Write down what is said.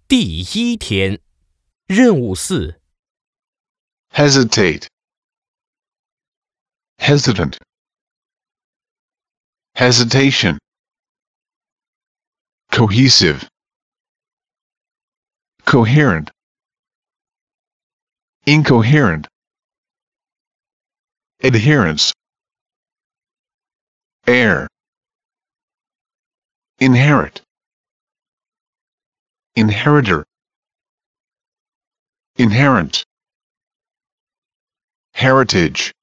第1天，任务4 hesitate, hesitant, hesitation, cohesive, coherent, incoherent, adherence, heir, inherit, inheritor, inherent, heritage,